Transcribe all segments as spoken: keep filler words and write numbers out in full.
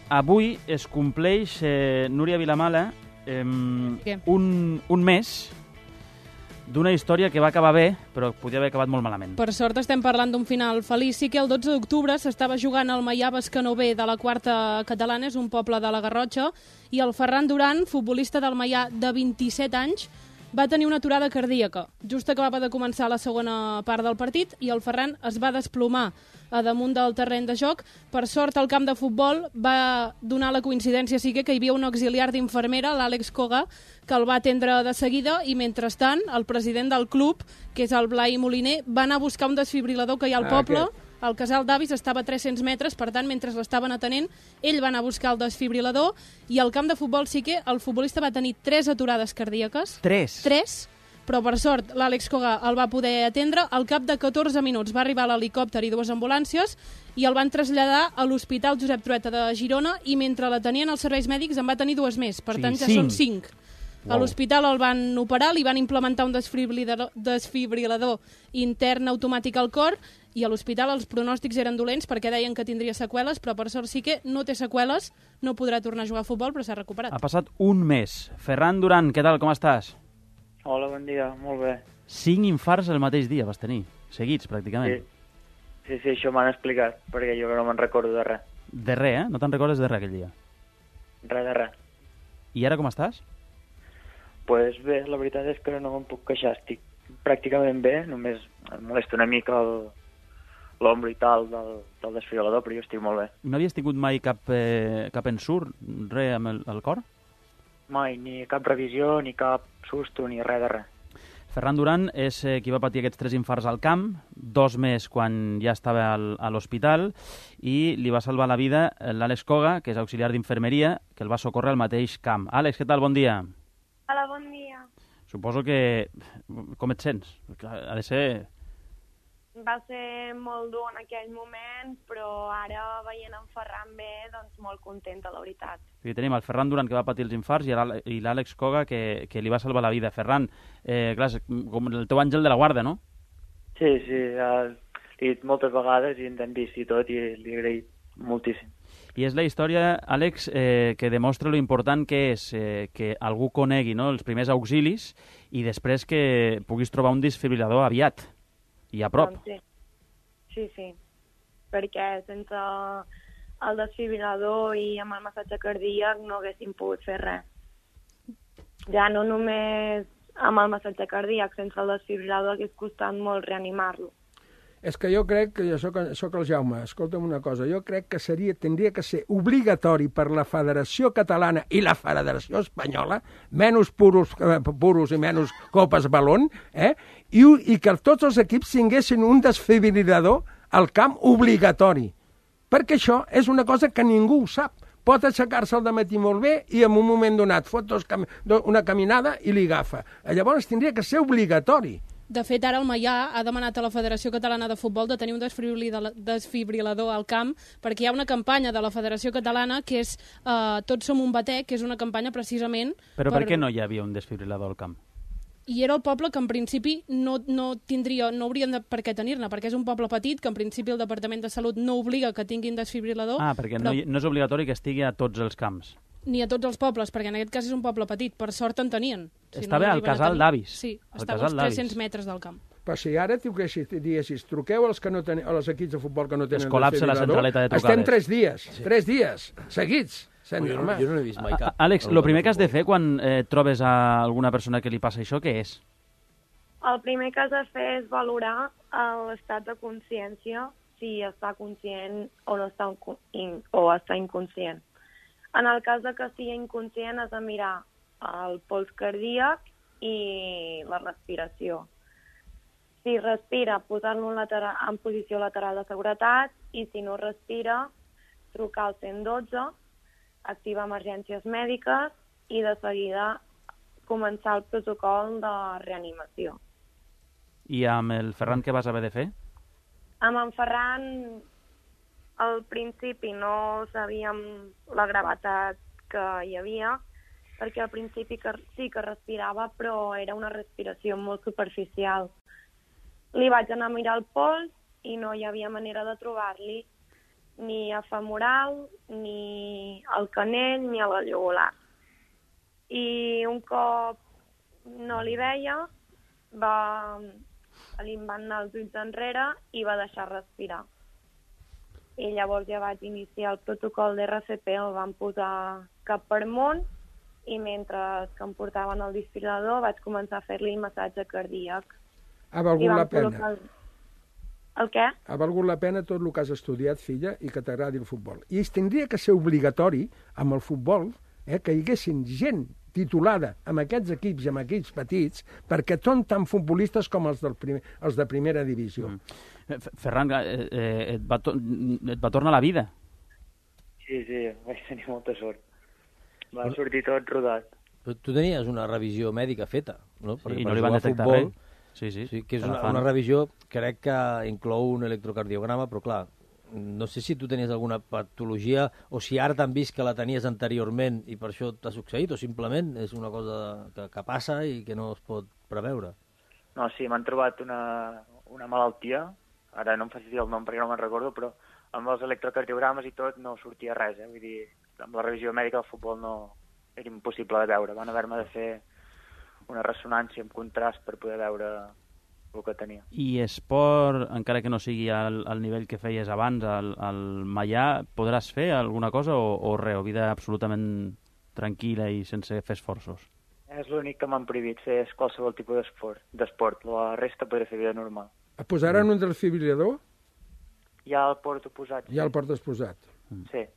avui es compleix, eh, Núria Vilamala, eh, un, un mes d'una història que va acabar bé, però podia haver acabat molt malament. Per sort estem parlant d'un final feliç. Sí que el dotze d'octubre s'estava jugant al Maià Bescanó-B de la quarta catalana, és un poble de la Garrotxa, i el Ferran Duran, futbolista del Maià de vint-i-set anys, va tenir una aturada cardíaca. Just acabava de començar la segona part del partit i el Ferran es va desplomar a damunt del terreny de joc. Per sort, el camp de futbol va donar la coincidència sí que hi havia un auxiliar d'infermera, l'Àlex Koga, que el va atendre de seguida i, mentrestant, el president del club, que és el Blai Moliner, va anar a buscar un desfibrilador que hi ha al poble. El casal d'avis estava a tres-cents metres, per tant, mentre l'estaven atenent, ell va anar a buscar el desfibrilador i al camp de futbol sí que el futbolista va tenir tres aturades cardíaques. Tres? Tres, però per sort l'Àlex Koga el va poder atendre. Al cap de catorze minuts va arribar l'helicòpter i dues ambulàncies i el van traslladar a l'Hospital Josep Trueta de Girona i mentre l'atenien els serveis mèdics en va tenir dues més, per tant ja són cinc. A l'hospital el van operar, li van implementar un desfibrilador, desfibrilador intern automàtic al cor i a l'hospital els pronòstics eren dolents perquè deien que tindria seqüeles, però per sort sí que no té seqüeles, no podrà tornar a jugar a futbol, però s'ha recuperat. Ha passat un mes. Ferran Duran, què tal, com estàs? Hola, bon dia, molt bé. Cinc infarts el mateix dia vas tenir, seguits pràcticament. Sí, sí, sí això m'han explicat, perquè jo no me'n recordo de res. De res, eh? No te'n recordes de res aquell dia? Res de res. I ara com estàs? Pues bé, la veritat és que no me'n puc queixar, estic pràcticament bé, només em molesta una mica el... l'ombro i tal del, del desfibrilador, però jo estic molt bé. No havies tingut mai cap, eh, cap ensurt, res amb el, el cor? Mai, ni cap revisió, ni cap susto, ni res de res. Ferran Duran és eh, qui va patir aquests tres infarts al camp, dos més quan ja estava al, a l'hospital, i li va salvar la vida l'Àlex Koga, que és auxiliar d'infermeria, que el va socórrer al mateix camp. Àlex, què tal? Bon dia. Hola, bon dia. Suposo que... Com et sents? Ha de ser... Va ser molt dur en aquell moment, però ara veient en Ferran bé, doncs molt contenta, la veritat. Sí, tenim el Ferran Duran, que va patir els infarts, i l'Àlex Koga, que, que li va salvar la vida. Ferran, eh, clar, com el teu àngel de la guarda, no? Sí, sí, ja l'he dit moltes vegades i ens hem vist i tot, i li he agraït moltíssim. I és la història, Àlex, eh, que demostra lo important que és eh, que algú conegui, no?, els primers auxilis i després que puguis trobar un desfibrilador aviat i a prop. Doncs sí. sí, sí, perquè sense el desfibrilador i amb el massatge cardíac no haguéssim pogut fer res. Ja no només amb el massatge cardíac, sense el desfibrilador hagués costat molt reanimar-lo. És que jo crec que jo soc, soc el Jaume, escolta'm una cosa, jo crec que seria, tindria que ser obligatori per la Federació Catalana i la Federació Espanyola, menys puros, eh, puros i menys copes balón, eh? I, i que tots els equips tinguessin un desfibrilador al camp obligatori, perquè això és una cosa que ningú ho sap. Pot aixecar-se al dematí molt bé i en un moment donat fot dos cam una caminada i li agafa. Llavors tindria que ser obligatori. De fet, ara el Maià ha demanat a la Federació Catalana de Futbol de tenir un desfibrilador al camp perquè hi ha una campanya de la Federació Catalana que és uh, Tots som un batec, que és una campanya precisament... Però per, per què no hi havia un desfibrilador al camp? I era el poble que en principi no, no tindria, no haurien de per què tenir-ne, perquè és un poble petit que en principi el Departament de Salut no obliga que tinguin desfibrilador. Ah, perquè però... no, no és obligatori que estigui a tots els camps. Ni a tots els pobles, perquè en aquest cas és un poble petit. Per sort en tenien. Si estava no al casal d'avis. Sí, estava als tres-cents metres del camp. Però si ara tu diguessis, truqueu als, que no ten... als equips de futbol que no tenen... Es col·lapsa la centraleta de trucades. Estem tres dies, sí. tres dies, seguits. Jo no, jo no he vist mai cap. Àlex, el primer que has de fer quan eh, trobes a alguna persona que li passa això, què és? El primer que has de fer és valorar l'estat de consciència, si està conscient o, no està, in... o està inconscient. En el cas de que sigui inconscient, has de mirar el pols cardíac i la respiració. Si respira, posar-lo en, en posició lateral de seguretat i si no respira, trucar al cent dotze, activar emergències mèdiques i de seguida començar el protocol de reanimació. I amb el Ferran què vas haver de fer? Amb en Ferran... Al principi no sabíem la gravetat que hi havia, perquè al principi que, sí que respirava, però era una respiració molt superficial. Li vaig anar a mirar el pols i no hi havia manera de trobar-li ni a femoral ni al canell ni a la jugular. I un cop no li veia, va, li van anar els ulls enrere i va deixar respirar. I llavors ja vaig iniciar el protocol d'R C P, el van posar cap per amunt, i mentre que em portaven el desfibrilador vaig començar a fer-li massatge cardíac. Ha valgut la pena. El... el què? Ha valgut la pena tot el que has estudiat, filla, i que t'agradi el futbol. I es tindria que ser obligatori amb el futbol, eh, que hi haguessin gent titulada amb aquests equips i amb equips petits, perquè són tan futbolistes com els, del primer, els de primera divisió. Mm. Ferran, eh, eh, et, va et va tornar la vida. Sí, sí, vaig tenir molta sort. Va sortir tot rodat. Però tu tenies una revisió mèdica feta, no? Sí, i no li van detectar res. Sí, sí. Sí, que és una, una revisió, crec que inclou un electrocardiograma, però clar, no sé si tu tenies alguna patologia o si ara t'han vist que la tenies anteriorment i per això t'ha succeït, o simplement és una cosa que, que passa i que no es pot preveure. No, sí, m'han trobat una, una malaltia, ara no em faci dir el nom perquè no me'n recordo, però amb els electrocardiogrames i tot no sortia res, eh? Vull dir, amb la revisió mèdica del futbol no era impossible de veure. Van haver-me de fer una ressonància amb contrast per poder veure el que tenia. I esport, encara que no sigui al, al nivell que feies abans, al, al Maià, podràs fer alguna cosa o, o res, o vida absolutament tranquil·la i sense fer esforços? És l'únic que m'han prohibit fer és qualsevol tipus d'esport. d'esport. La resta podré fer vida normal. Et posaran un desfibrilador? Ja el porto posat. Ja el portes posat. Sí.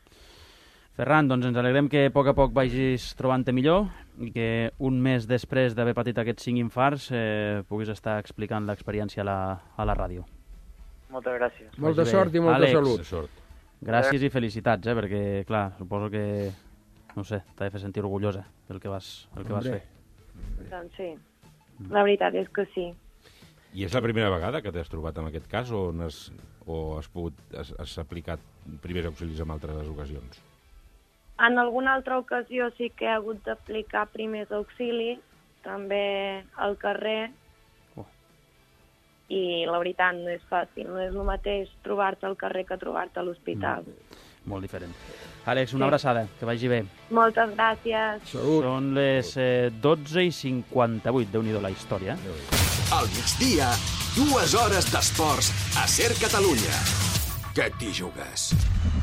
Ferran, doncs ens alegrem que a poc a poc vagis trobant-te millor i que un mes després d'haver patit aquests cinc infarts eh, puguis estar explicant l'experiència a, la, a la ràdio. Moltes gràcies. Molta sort i molta Àlex, salut. Sort. Gràcies i felicitats, eh, perquè, clar, suposo que, no sé, t'ha de fer sentir orgullosa del que vas, el que vas fer. Doncs sí, la veritat és que sí. I és la primera vegada que t'has trobat en aquest cas o has, o has, pogut, has, has aplicat primers auxilis en altres ocasions? En alguna altra ocasió sí que he hagut d'aplicar primers auxilis, també al carrer, oh. I la veritat no és fàcil, no és el mateix trobar-te al carrer que trobar-te a l'hospital. Mm. Molt diferent. Àlex, una sí. abraçada, que vagi bé. Moltes gràcies. Salut. Són les eh, dotze i cinquanta-vuit, Déu-n'hi-do la història. Al migdia, dues hores d'esports a Ser Catalunya. Que t'hi jugues?